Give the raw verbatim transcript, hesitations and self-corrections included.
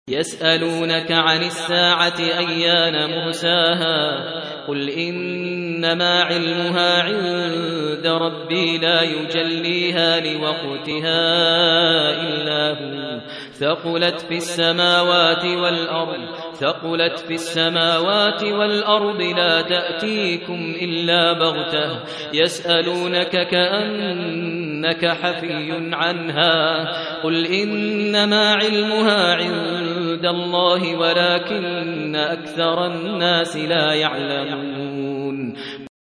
يسألونك عن الساعة أيان مرساها قل إنما علمها عند ربي لا يجليها لوقتها إلا هو ثقلت في السماوات والأرض ثقلت في السماوات والأرض لا تأتيكم إلا بغتة يسألونك كأنك حفي عنها قل إنما علمها عند الله ولكن أكثر الناس لا يعلمون